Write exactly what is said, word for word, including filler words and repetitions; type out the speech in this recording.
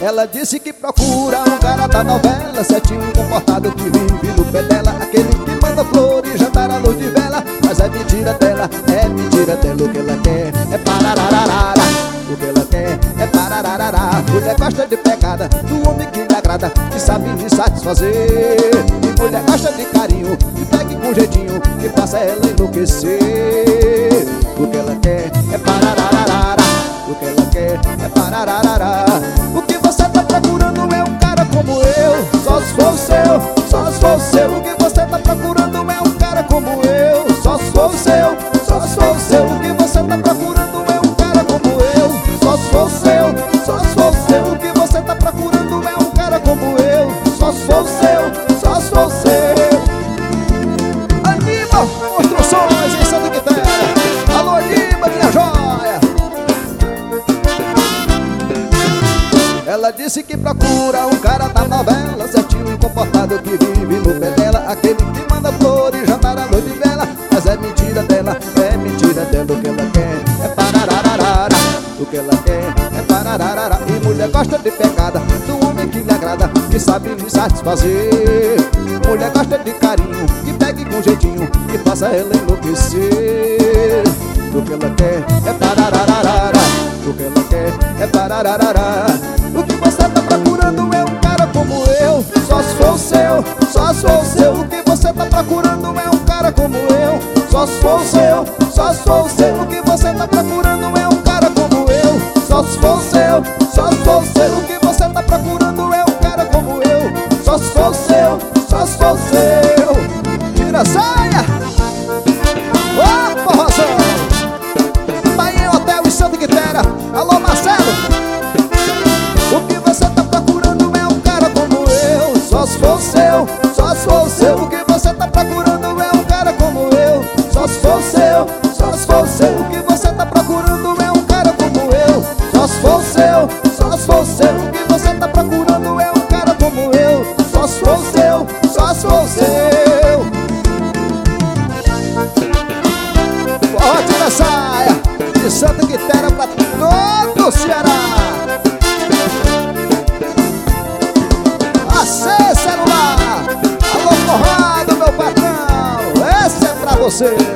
Ela disse que procura um cara da novela, certinho e comportado, que vive no pé dela, aquele que manda flores, jantar à luz de vela. Mas é mentira dela, é mentira dela. O que ela quer é pararararara, o que ela quer é parararará. Mulher gosta de pegada, do homem que lhe agrada, que sabe lhe satisfazer. E mulher gosta de carinho, que pegue com jeitinho, que faça ela enlouquecer. O que ela quer é pararararara, o que ela quer é parararará. O que você tá procurando é um cara como eu, só se for o seu, só se for o seu. O que você tá procurando é um cara como eu, só se for o seu, só se for o seu. O que você tá procurando é um cara como eu, só se for o seu, só se for o seu. O que você tá procurando é um cara como eu, só se for o seu, só se for o seu. Anima Construções em Santa Quitéria. Alô, Anima, minha joia. Ela disse que procura um cara da novela, certinho e comportado, que vive no pé dela, aquele que manda flores, jantar à noite de vela. Mas é mentira dela, é mentira dela. O que ela quer é pararararara, o que ela quer é parararará. E mulher gosta de pegada, do homem que lhe agrada, que sabe lhe satisfazer. Mulher gosta de carinho, que pegue com jeitinho, que faça ela enlouquecer. O que ela quer é pararararara, o que ela quer é parararará. O que você tá procurando é um cara como eu, só se for o seu, só se for o seu. O que você tá procurando é um cara como eu, só se for o seu, só se for o seu. O que você tá procurando é um cara como eu, só se for o seu, só se for o seu. O que você tá procurando é um cara como eu, só se for o seu, só se for o seu. Tira a saia! Ô, porrozão! Bahia Hotel em Santa Quitéria. Alô, Marcelo! O que você tá procurando é um cara como eu, só se for o seu, só se for o seu. O que você tá procurando é um cara como eu, só se for o seu, só se for o seu. O que você tá procurando é um cara como eu, só se for o seu, só se for o seu. O que você tá procurando é um cara como eu, só se for o seu, só se for o seu. Forte na saia de Santa Quitéria pra todo o Ceará. Acesse celular. Alô, Conrado, meu patrão, esse é pra você.